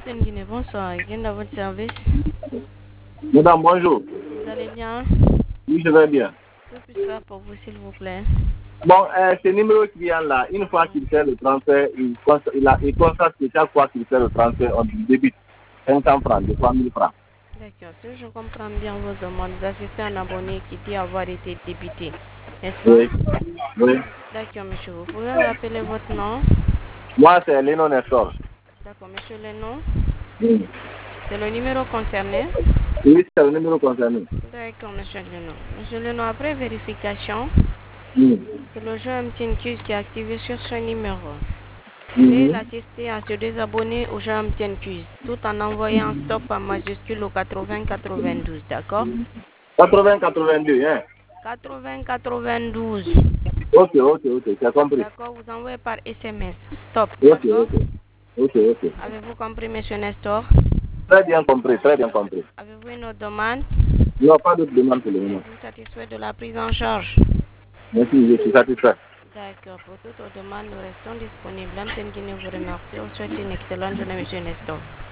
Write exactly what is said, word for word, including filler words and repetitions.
L'antenne Guinée, bonsoir. Guinée à votre service. Madame, bonjour. Vous allez bien? Oui, je vais bien. Que puis-je faire pour vous, s'il vous plaît? Bon, euh, ce numéro qui vient là, une fois qu'il fait le transfert, il, const- il, a, il constate que chaque fois qu'il fait le transfert, on lui débite cinq cents francs, de trois mille francs. D'accord. Si je comprends bien vos demandes, vous assistez à un abonné qui dit avoir été débité, n'est-ce pas? Oui. Oui. D'accord, monsieur. Vous pouvez me rappeler votre nom? Moi, c'est Lénon Nestor. D'accord, monsieur Lénon. Oui, C'est le numéro concerné? oui, c'est le numéro concerné. D'accord, monsieur Lénon. Monsieur Lénon, après vérification, Oui. c'est le jeu M T N Q qui est activé sur ce numéro. Veuillez Mhm. l'assister à se désabonner au jeu M T N Q tout en envoyant stop en majuscule au quatre-vingts quatre-vingt-douze, d'accord? quatre-vingts quatre-vingt-deux, hein? quatre-vingts quatre-vingt-douze. Ok, ok, ok, c'est compris. D'accord, vous envoyez par S M S. Stop, Ok, d'accord? ok. Ok, ok. Avez-vous compris, monsieur Nestor? Très bien compris, très bien compris. Avez-vous une autre demande? Non, pas de demande pour le moment. Êtes-vous satisfait de la prise en charge? Merci, je suis satisfait. D'accord, pour toute autre demande, nous restons disponibles. L'antenne Guinée vous remercie. On souhaite une excellente journée, monsieur Nestor.